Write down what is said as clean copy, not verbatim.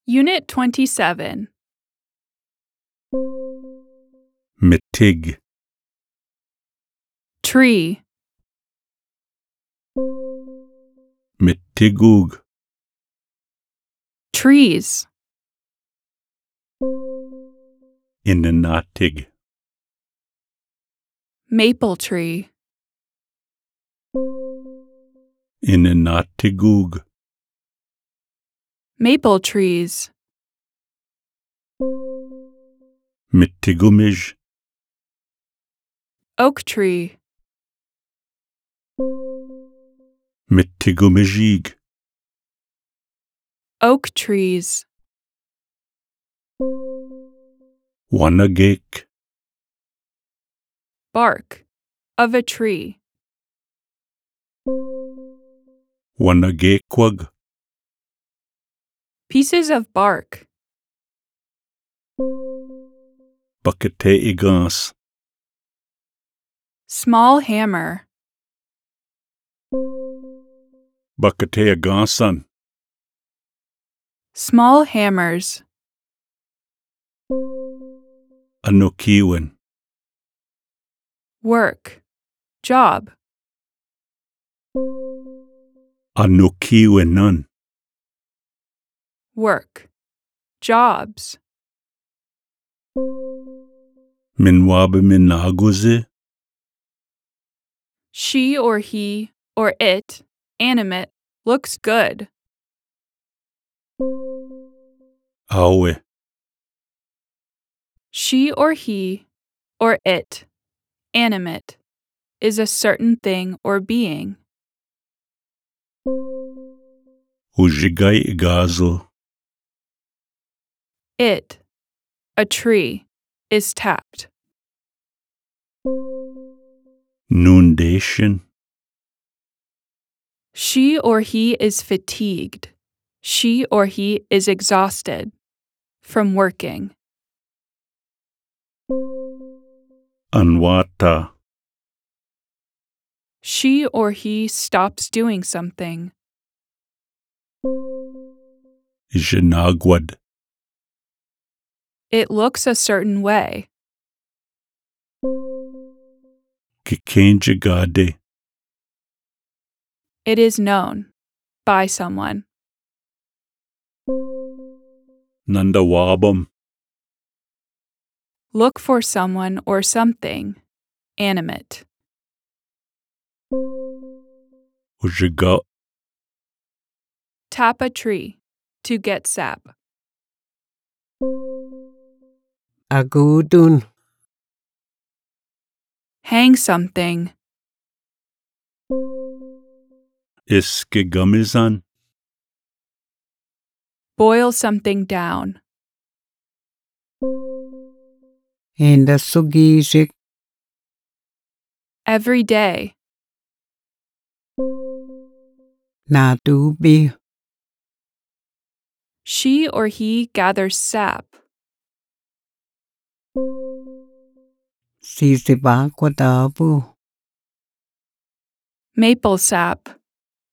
Unit 27. Mitig, Tree, mitigug, trees, inanatig, maple tree, inanatigug, maple trees, mitigumij, oak tree, mitigumijig, oak trees, wanagek, bark of a tree, wanagekwag, pieces of bark, bakate igans, small hammer, bakate agansan, small hammers, anukiwen, work, job, anukiwenan, work, jobs, minwabe minaguze, she or he or it, animate, looks good, awe, she or he or it, animate, is a certain thing or being. ujigai igazo, It, a tree, is tapped. nundation, She or he is fatigued. She or he is exhausted from working. anwata, She or he stops doing something. jinagwad, It looks a certain way. kikenjigade, It is known by someone. nandawabam, Look for someone or something animate. ujiga, Tap a tree to get sap. Agudun, Hang something. iskigamizan, Boil something down. Endasugijik, Every day. Nadubi, She or he gathers sap. Sisibaqwadabu, Maple sap.